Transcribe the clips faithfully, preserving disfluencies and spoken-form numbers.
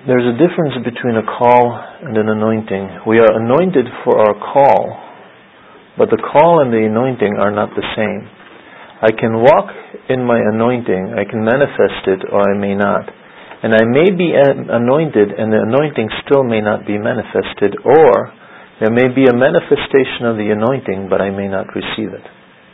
There's a difference between a call and an anointing. We are anointed for our call, but the call and the anointing are not the same. I can walk in my anointing, I can manifest it, or I may not. And I may be anointed and the anointing still may not be manifested, or there may be a manifestation of the anointing, but I may not receive it.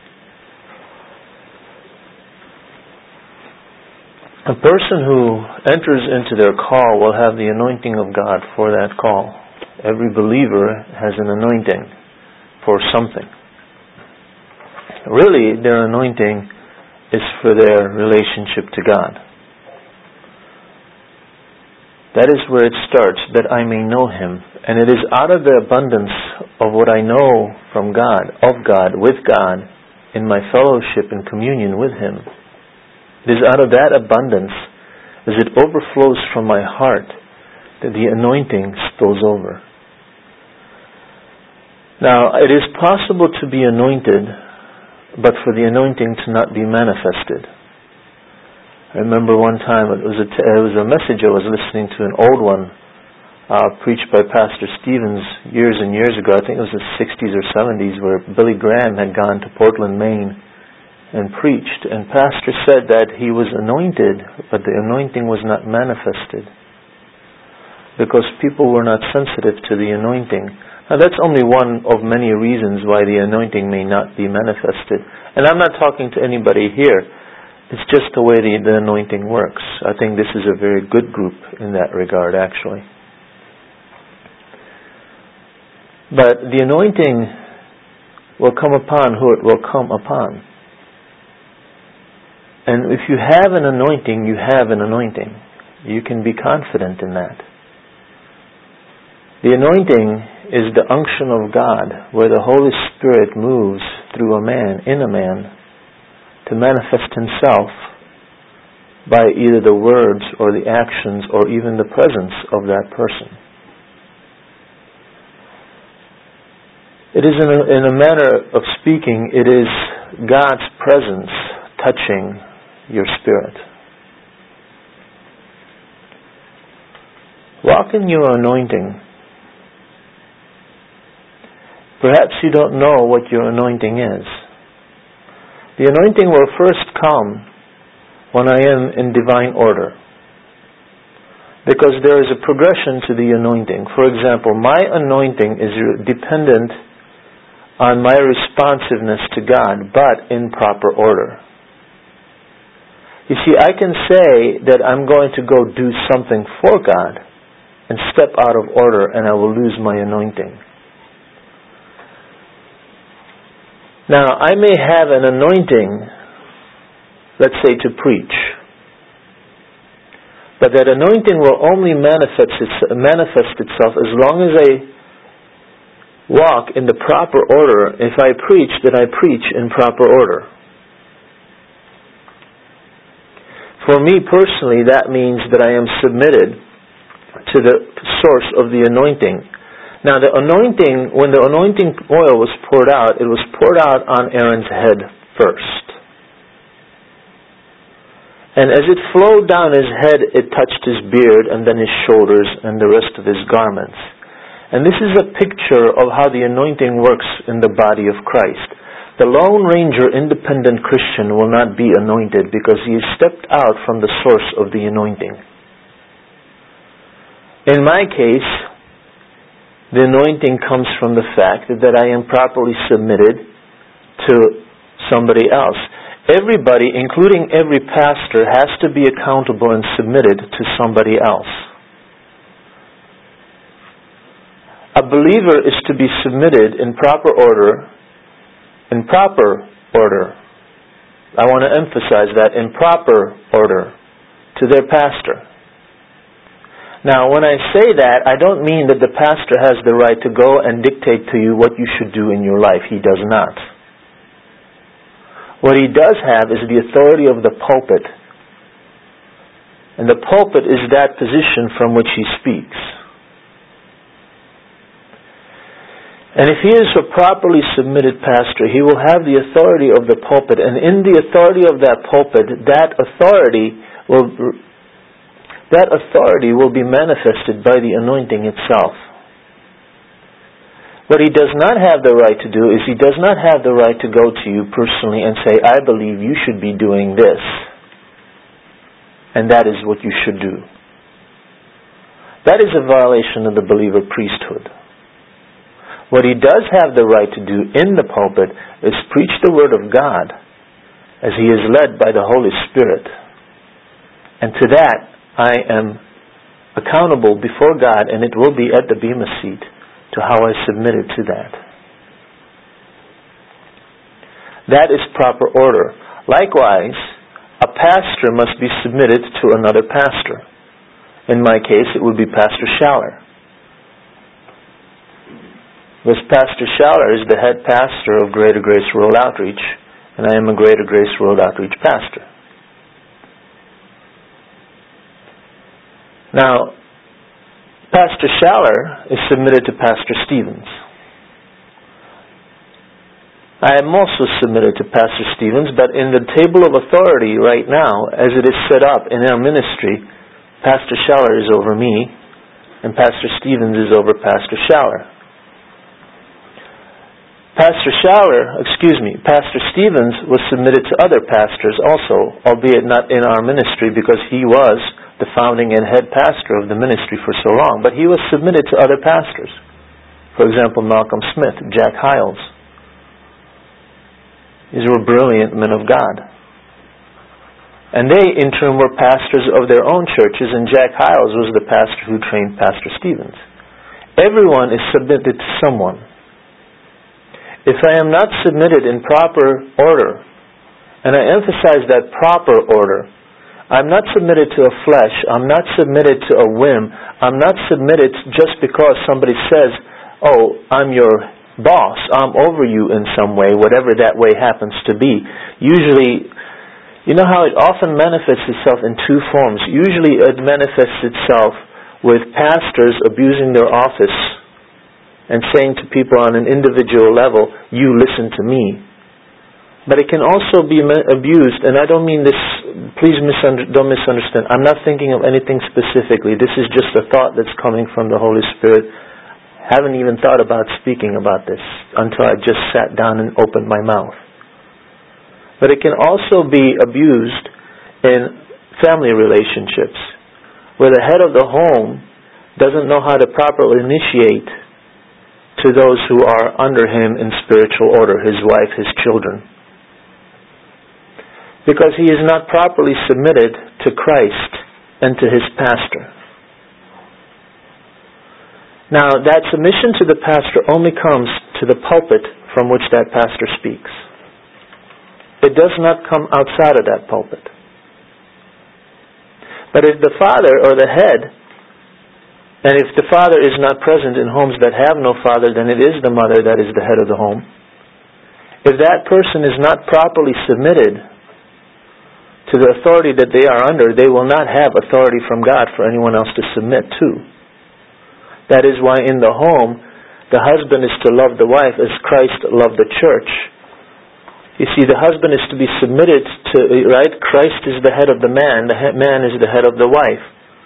A person who enters into their call will have the anointing of God for that call. Every believer has an anointing for something. Really, their anointing is for their relationship to God. That is where it starts, that I may know Him. And it is out of the abundance of what I know from God, of God, with God, in my fellowship and communion with Him. It is out of that abundance, as it overflows from my heart, that the anointing spills over. Now, it is possible to be anointed, but for the anointing to not be manifested. I remember one time, it was a, t- it was a message I was listening to, an old one, uh, preached by Pastor Stevens years and years ago. I think it was the sixties or seventies, where Billy Graham had gone to Portland, Maine, and preached, and Pastor said that he was anointed, but the anointing was not manifested because people were not sensitive to the anointing. Now that's only one of many reasons why the anointing may not be manifested. And I'm not talking to anybody here. It's just the way the, the anointing works. I think this is a very good group in that regard, actually. But the anointing will come upon who it will come upon. And if you have an anointing, you have an anointing. You can be confident in that. The anointing is the unction of God, where the Holy Spirit moves through a man, in a man, to manifest Himself by either the words or the actions or even the presence of that person. It is in a, in a manner of speaking, it is God's presence touching your spirit. Walk in your anointing. Perhaps you don't know what your anointing is. The anointing will first come when I am in divine order, because there is a progression to the anointing. For example, my anointing is dependent on my responsiveness to God, but in proper order. You see, I can say that I'm going to go do something for God and step out of order, and I will lose my anointing. Now, I may have an anointing, let's say, to preach. But that anointing will only manifest, its, manifest itself as long as I walk in the proper order. If I preach, then I preach in proper order. For me personally, that means that I am submitted to the source of the anointing. Now, the anointing, when the anointing oil was poured out, it was poured out on Aaron's head first. And as it flowed down his head, it touched his beard and then his shoulders and the rest of his garments. And this is a picture of how the anointing works in the body of Christ. The Lone Ranger independent Christian will not be anointed because he has stepped out from the source of the anointing. In my case, the anointing comes from the fact that I am properly submitted to somebody else. Everybody, including every pastor, has to be accountable and submitted to somebody else. A believer is to be submitted in proper order, in proper order. I want to emphasize that, in proper order, to their pastor. Now, when I say that, I don't mean that the pastor has the right to go and dictate to you what you should do in your life. He does not. What he does have is the authority of the pulpit. And the pulpit is that position from which he speaks. And if he is a properly submitted pastor, he will have the authority of the pulpit. And in the authority of that pulpit, that authority will that authority will be manifested by the anointing itself. What he does not have the right to do is he does not have the right to go to you personally and say, I believe you should be doing this, and that is what you should do. That is a violation of the believer priesthood. What he does have the right to do in the pulpit is preach the Word of God as he is led by the Holy Spirit. And to that, I am accountable before God, and it will be at the Bema seat to how I submitted to that. That is proper order. Likewise, a pastor must be submitted to another pastor. In my case, it would be Pastor Schaller. Because Pastor Schaller is the head pastor of Greater Grace World Outreach, and I am a Greater Grace World Outreach pastor. Now, Pastor Schaller is submitted to Pastor Stevens. I am also submitted to Pastor Stevens, but in the table of authority right now, as it is set up in our ministry, Pastor Schaller is over me, and Pastor Stevens is over Pastor Schaller. Pastor Schaller, excuse me, Pastor Stevens was submitted to other pastors also, albeit not in our ministry because he was the founding and head pastor of the ministry for so long, but he was submitted to other pastors. For example, Malcolm Smith, Jack Hiles. These were brilliant men of God. And they, in turn, were pastors of their own churches, and Jack Hiles was the pastor who trained Pastor Stevens. Everyone is submitted to someone. If I am not submitted in proper order, and I emphasize that proper order, I'm not submitted to a flesh, I'm not submitted to a whim, I'm not submitted just because somebody says, oh, I'm your boss, I'm over you in some way, whatever that way happens to be. Usually, you know how it often manifests itself in two forms. Usually it manifests itself with pastors abusing their office and saying to people on an individual level, you listen to me. But it can also be abused, and I don't mean this, please misunder, don't misunderstand. I'm not thinking of anything specifically. This is just a thought that's coming from the Holy Spirit. Haven't even thought about speaking about this until I just sat down and opened my mouth. But it can also be abused in family relationships, where the head of the home doesn't know how to properly initiate to those who are under him in spiritual order, his wife, his children. Because he is not properly submitted to Christ and to his pastor. Now, that submission to the pastor only comes to the pulpit from which that pastor speaks. It does not come outside of that pulpit. But if the father or the head, and if the father is not present in homes that have no father, then it is the mother that is the head of the home. If that person is not properly submitted to the authority that they are under, they will not have authority from God for anyone else to submit to. That is why in the home, the husband is to love the wife as Christ loved the church. You see, the husband is to be submitted to, right? Christ is the head of the man, the man is the head of the wife.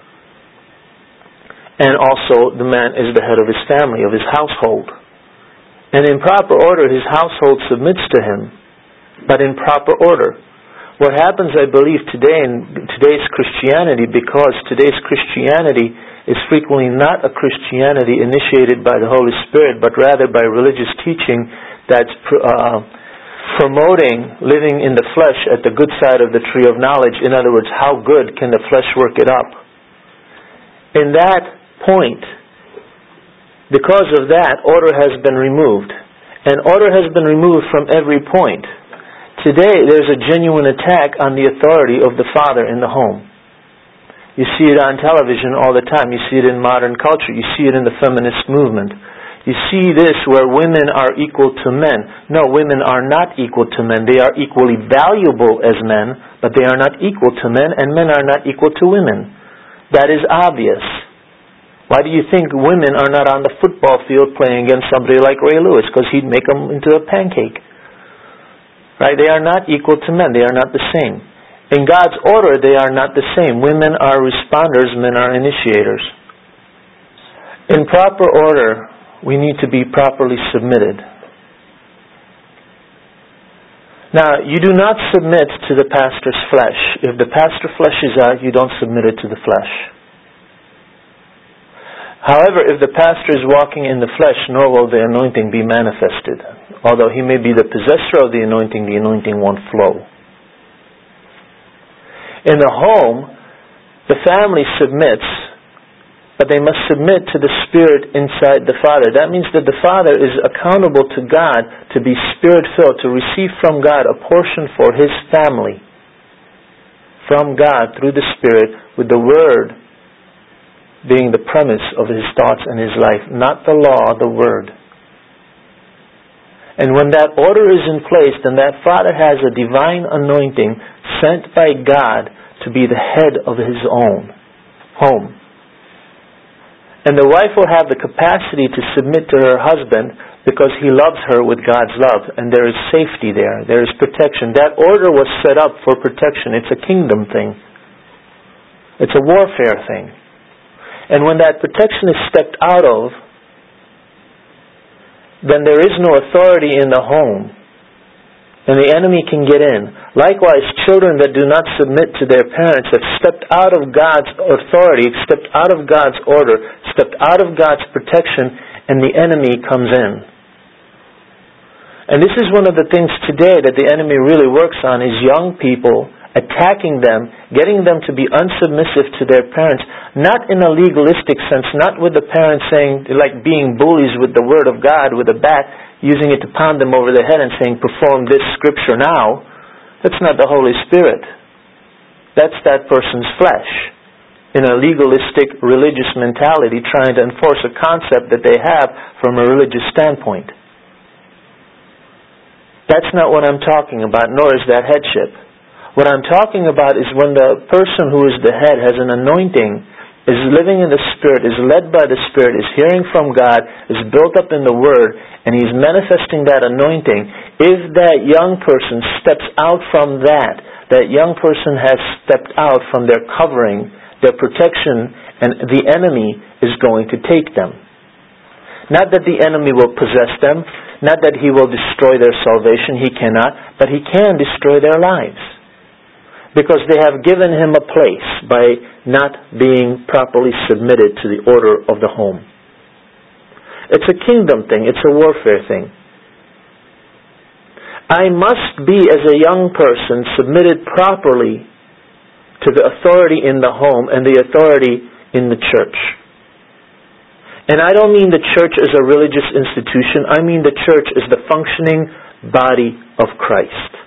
And also the man is the head of his family, of his household. And in proper order, his household submits to him, but in proper order. What happens, I believe, today in today's Christianity, because today's Christianity is frequently not a Christianity initiated by the Holy Spirit, but rather by religious teaching that's uh, promoting living in the flesh at the good side of the tree of knowledge. In other words, how good can the flesh work it up? In that point, because of that, order has been removed. And order has been removed from every point. Today, there's a genuine attack on the authority of the father in the home. You see it on television all the time. You see it in modern culture. You see it in the feminist movement. You see this where women are equal to men. No, women are not equal to men. They are equally valuable as men, but they are not equal to men, and men are not equal to women. That is obvious. Why do you think women are not on the football field playing against somebody like Ray Lewis? Because he'd make them into a pancake. Right? They are not equal to men. They are not the same. In God's order, they are not the same. Women are responders, men are initiators. In proper order, we need to be properly submitted. Now, you do not submit to the pastor's flesh. If the pastor fleshes out, you don't submit it to the flesh. However, if the pastor is walking in the flesh, nor will the anointing be manifested. Although he may be the possessor of the anointing, the anointing won't flow. In the home, the family submits, but they must submit to the Spirit inside the Father. That means that the Father is accountable to God to be Spirit-filled, to receive from God a portion for His family. From God through the Spirit, with the Word being the premise of His thoughts and His life. Not the law, the Word. And when that order is in place, then that Father has a divine anointing sent by God to be the head of his own home. And the wife will have the capacity to submit to her husband because he loves her with God's love. And there is safety there. There is protection. That order was set up for protection. It's a kingdom thing. It's a warfare thing. And when that protection is stepped out of, then there is no authority in the home. And the enemy can get in. Likewise, children that do not submit to their parents have stepped out of God's authority, stepped out of God's order, stepped out of God's protection, and the enemy comes in. And this is one of the things today that the enemy really works on, is young people attacking them, getting them to be unsubmissive to their parents, not in a legalistic sense, not with the parents saying, like being bullies with the Word of God, with a bat, using it to pound them over the head and saying, perform this scripture now. That's not the Holy Spirit. That's that person's flesh, in a legalistic, religious mentality, trying to enforce a concept that they have from a religious standpoint. That's not what I'm talking about, nor is that headship. What I'm talking about is when the person who is the head has an anointing, is living in the Spirit, is led by the Spirit, is hearing from God, is built up in the Word, and he's manifesting that anointing. If that young person steps out from that, that young person has stepped out from their covering, their protection, and the enemy is going to take them. Not that the enemy will possess them, not that he will destroy their salvation, he cannot, but he can destroy their lives. Because they have given him a place by not being properly submitted to the order of the home. It's a kingdom thing. It's a warfare thing. I must be, as a young person, submitted properly to the authority in the home and the authority in the church. And I don't mean the church as a religious institution. I mean the church as the functioning body of Christ.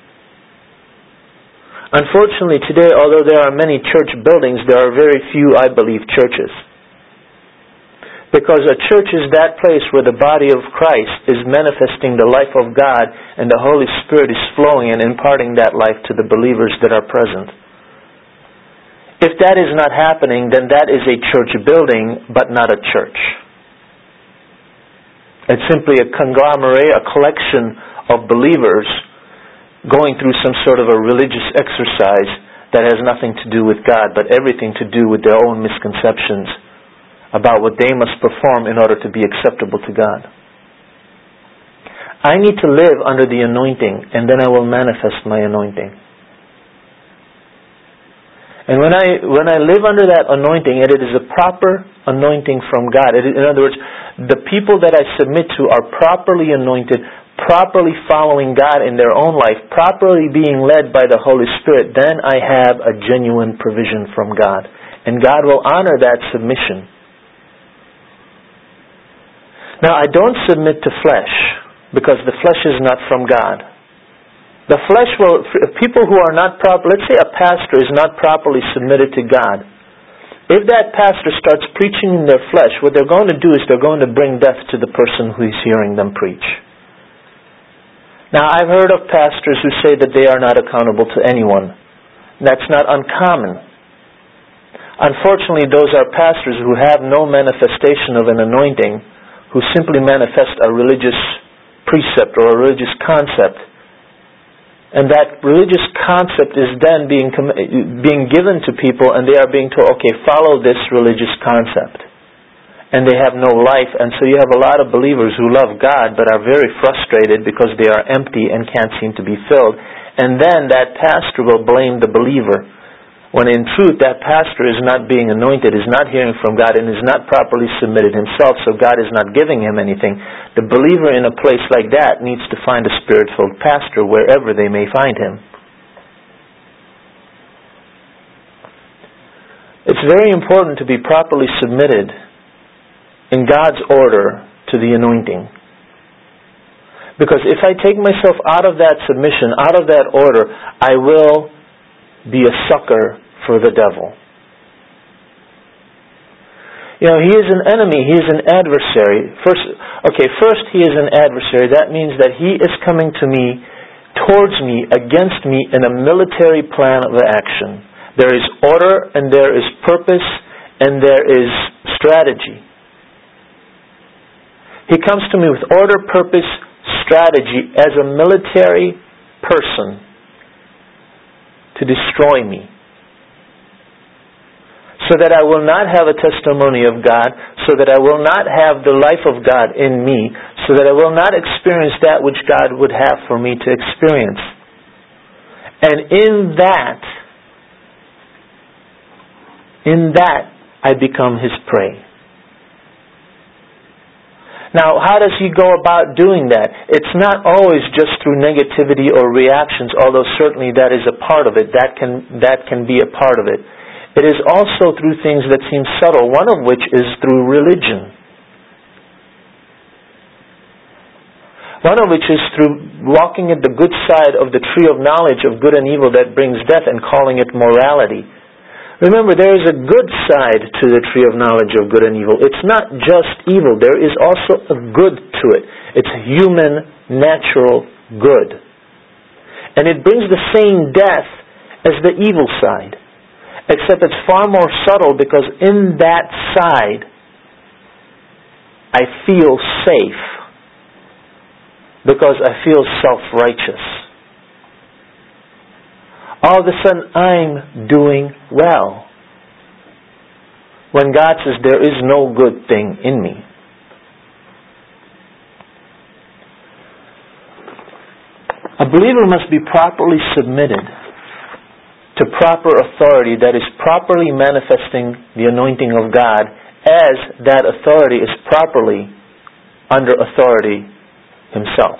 Unfortunately, today, although there are many church buildings, there are very few, I believe, churches. Because a church is that place where the body of Christ is manifesting the life of God and the Holy Spirit is flowing and imparting that life to the believers that are present. If that is not happening, then that is a church building, but not a church. It's simply a conglomerate, a collection of believers going through some sort of a religious exercise that has nothing to do with God, but everything to do with their own misconceptions about what they must perform in order to be acceptable to God. I need to live under the anointing, and then I will manifest my anointing. And when I when I live under that anointing, and it is a proper anointing from God. It, in other words, the people that I submit to are properly anointed, properly following God in their own life, properly being led by the Holy Spirit, then I have a genuine provision from God. And God will honor that submission. Now, I don't submit to flesh, because the flesh is not from God. The flesh will, people who are not proper, let's say a pastor is not properly submitted to God. If that pastor starts preaching in their flesh, what they're going to do is they're going to bring death to the person who is hearing them preach. Now, I've heard of pastors who say that they are not accountable to anyone. That's not uncommon. Unfortunately, those are pastors who have no manifestation of an anointing, who simply manifest a religious precept or a religious concept. And that religious concept is then being being given to people, and they are being told, okay, follow this religious concept. And they have no life, and so you have a lot of believers who love God but are very frustrated because they are empty and can't seem to be filled. And then that pastor will blame the believer, when in truth that pastor is not being anointed, is not hearing from God, and is not properly submitted himself, so God is not giving him anything. The believer in a place like that needs to find a Spirit-filled pastor wherever they may find him. It's very important to be properly submitted in God's order to the anointing. Because if I take myself out of that submission, out of that order, I will be a sucker for the devil. You know, he is an enemy, he is an adversary. First, okay, first he is an adversary. That means that he is coming to me, towards me, against me in a military plan of action. There is order, and there is purpose, and there is strategy. He comes to me with order, purpose, strategy as a military person to destroy me. So that I will not have a testimony of God, so that I will not have the life of God in me, so that I will not experience that which God would have for me to experience. And in that, in that, I become his prey. Now, how does he go about doing that? It's not always just through negativity or reactions, although certainly that is a part of it. That can, that can be a part of it. It is also through things that seem subtle, one of which is through religion. One of which is through walking at the good side of the tree of knowledge of good and evil that brings death and calling it morality. Remember, there is a good side to the tree of knowledge of good and evil. It's not just evil. There is also a good to it. It's human, natural good. And it brings the same death as the evil side. Except it's far more subtle, because in that side, I feel safe. Because I feel self-righteous. All of a sudden, I'm doing well. When God says there is no good thing in me. A believer must be properly submitted to proper authority that is properly manifesting the anointing of God, as that authority is properly under authority himself.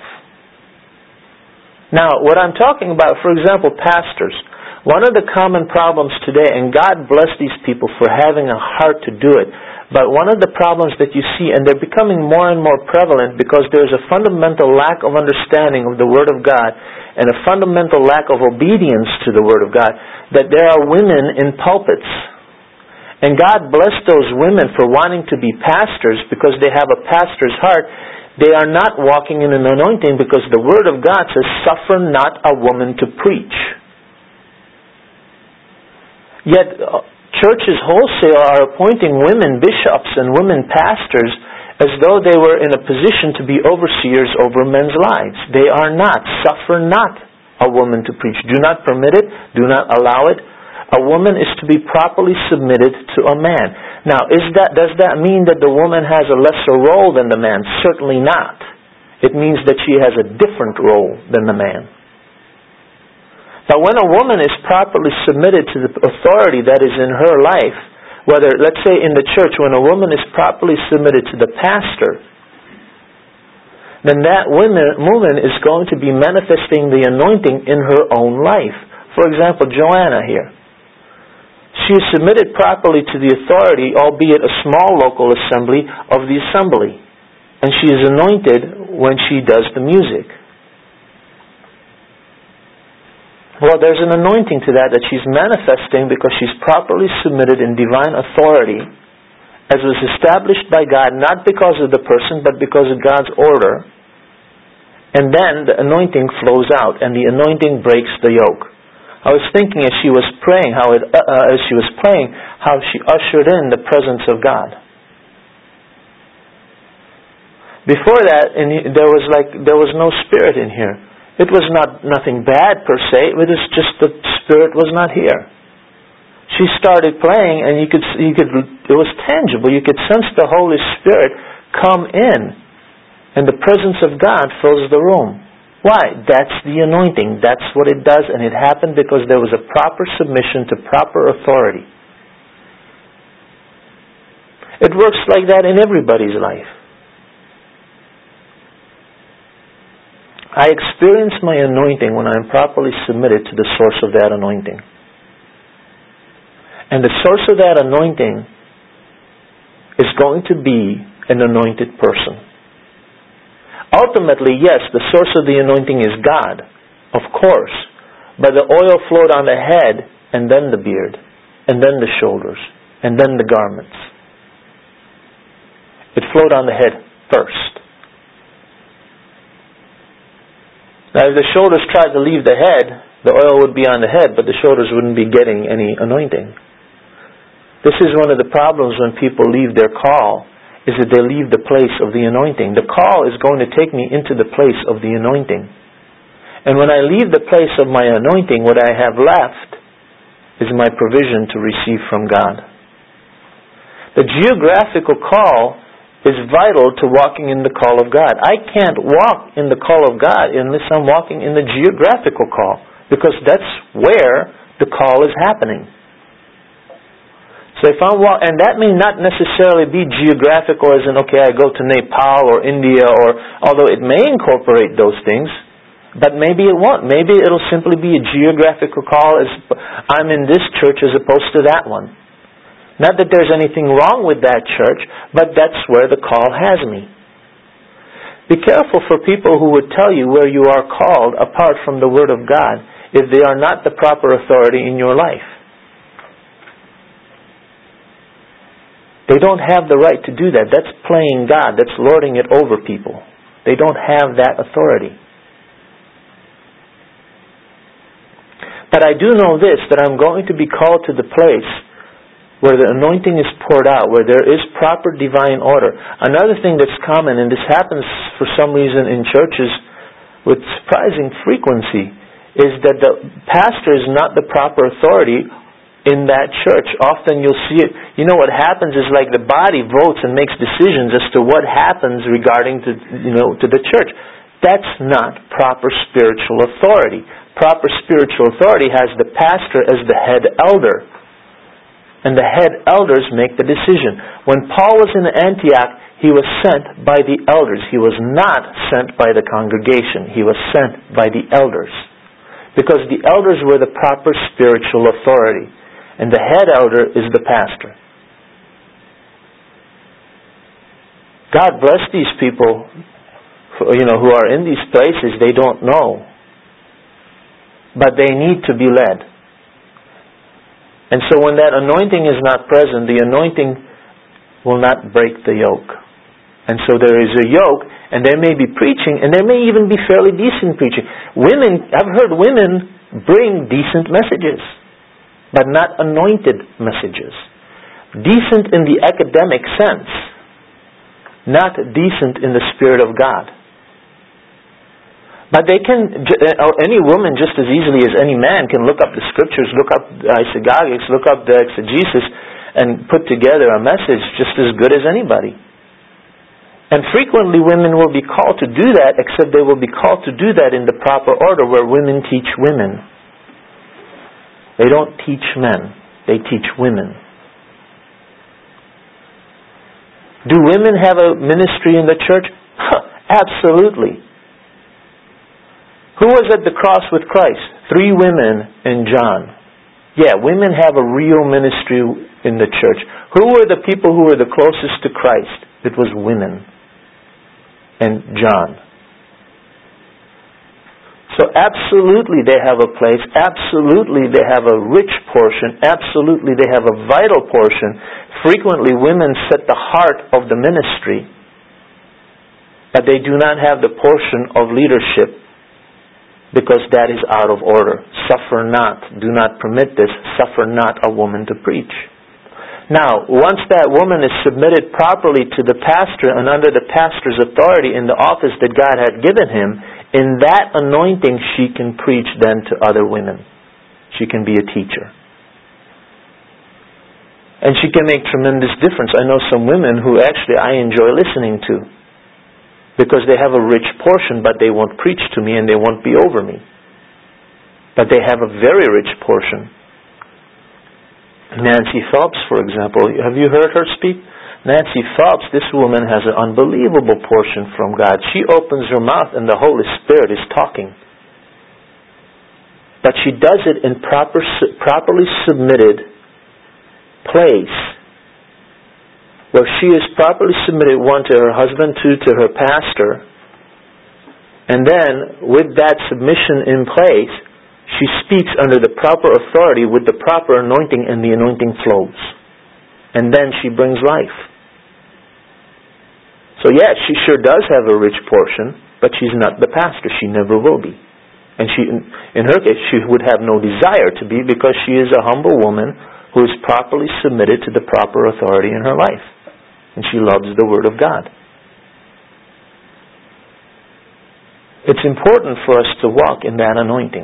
Now, what I'm talking about, for example, pastors. One of the common problems today, and God bless these people for having a heart to do it, but one of the problems that you see, and they're becoming more and more prevalent because there's a fundamental lack of understanding of the Word of God and a fundamental lack of obedience to the Word of God, that there are women in pulpits. And God bless those women for wanting to be pastors because they have a pastor's heart. They are not walking in an anointing because the Word of God says, suffer not a woman to preach. Yet churches wholesale are appointing women bishops and women pastors as though they were in a position to be overseers over men's lives. They are not. Suffer not a woman to preach. Do not permit it. Do not allow it. A woman is to be properly submitted to a man. Now, is that, does that mean that the woman has a lesser role than the man? Certainly not. It means that she has a different role than the man. But when a woman is properly submitted to the authority that is in her life, whether, let's say in the church, when a woman is properly submitted to the pastor, then that woman, woman is going to be manifesting the anointing in her own life. For example, Joanna here. She is submitted properly to the authority, albeit a small local assembly, of the assembly. And she is anointed when she does the music. Well, there's an anointing to that that she's manifesting because she's properly submitted in divine authority as was established by God, not because of the person, but because of God's order. And then the anointing flows out and the anointing breaks the yoke. I was thinking as she was praying, how it, uh, uh, as she was playing, how she ushered in the presence of God. Before that, in, there was like there was no spirit in here. It was not nothing bad per se. It was just the Spirit was not here. She started playing, and you could, you could, it was tangible. You could sense the Holy Spirit come in, and the presence of God fills the room. Why? That's the anointing. That's what it does, and it happened because there was a proper submission to proper authority. It works like that in everybody's life. I experience my anointing when I am properly submitted to the source of that anointing. And the source of that anointing is going to be an anointed person. Ultimately, yes, the source of the anointing is God, of course. But the oil flowed on the head, and then the beard, and then the shoulders, and then the garments. It flowed on the head first. Now, if the shoulders tried to leave the head, the oil would be on the head, but the shoulders wouldn't be getting any anointing. This is one of the problems when people leave their call, is that they leave the place of the anointing. The call is going to take me into the place of the anointing. And when I leave the place of my anointing, what I have left is my provision to receive from God. The geographical call is vital to walking in the call of God. I can't walk in the call of God unless I'm walking in the geographical call, because that's where the call is happening. So if I'm walk, and that may not necessarily be geographical as in, okay, I go to Nepal or India, or although it may incorporate those things, but maybe it won't. Maybe it'll simply be a geographical call as I'm in this church as opposed to that one. Not that there's anything wrong with that church, but that's where the call has me. Be careful for people who would tell you where you are called apart from the Word of God if they are not the proper authority in your life. They don't have the right to do that. That's playing God. That's lording it over people. They don't have that authority. But I do know this, that I'm going to be called to the place where the anointing is poured out, where there is proper divine order. Another thing that's common, and this happens for some reason in churches with surprising frequency, is that the pastor is not the proper authority in that church. Often you'll see it. You know what happens is like the body votes and makes decisions as to what happens regarding to, you know, to the church. That's not proper spiritual authority. Proper spiritual authority has the pastor as the head elder. And the head elders make the decision. When Paul was in Antioch, he was sent by the elders. He was not sent by the congregation. He was sent by the elders. Because the elders were the proper spiritual authority. And the head elder is the pastor. God bless these people, you know, who are in these places. They don't know. But they need to be led. And so when that anointing is not present, the anointing will not break the yoke. And so there is a yoke, and there may be preaching, and there may even be fairly decent preaching. Women, I've heard women bring decent messages, but not anointed messages. Decent in the academic sense, not decent in the Spirit of God. But they can, any woman just as easily as any man can look up the scriptures, look up the isagogics, look up the exegesis, and put together a message just as good as anybody. And frequently women will be called to do that, except they will be called to do that in the proper order where women teach women. They don't teach men, they teach women. Do women have a ministry in the church? Huh, absolutely. Who was at the cross with Christ? Three women and John. Yeah, women have a real ministry in the church. Who were the people who were the closest to Christ? It was women and John. So absolutely they have a place. Absolutely they have a rich portion. Absolutely they have a vital portion. Frequently women set the heart of the ministry, but they do not have the portion of leadership, because that is out of order. Suffer not, do not permit this, suffer not a woman to preach. Now, once that woman is submitted properly to the pastor and under the pastor's authority in the office that God had given him, in that anointing she can preach then to other women. She can be a teacher. And she can make tremendous difference. I know some women who actually I enjoy listening to because they have a rich portion, but they won't preach to me and they won't be over me. But they have a very rich portion. Nancy Phelps, for example, have you heard her speak? Nancy Phelps, this woman has an unbelievable portion from God. She opens her mouth and the Holy Spirit is talking. But she does it in proper, properly submitted place where she is properly submitted, one, to her husband, two, to her pastor, and then with that submission in place she speaks under the proper authority with the proper anointing, and the anointing flows, and then she brings life. So yes, she sure does have a rich portion, but she's not the pastor. She never will be. And she, in her case, she would have no desire to be, because she is a humble woman who is properly submitted to the proper authority in her life. And she loves the Word of God. It's important for us to walk in that anointing.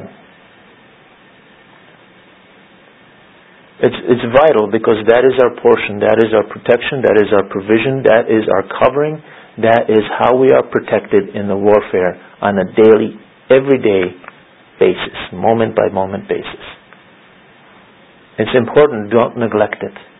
It's, it's vital, because that is our portion, that is our protection, that is our provision, that is our covering, that is how we are protected in the warfare on a daily, everyday basis, moment by moment basis. It's important, don't neglect it.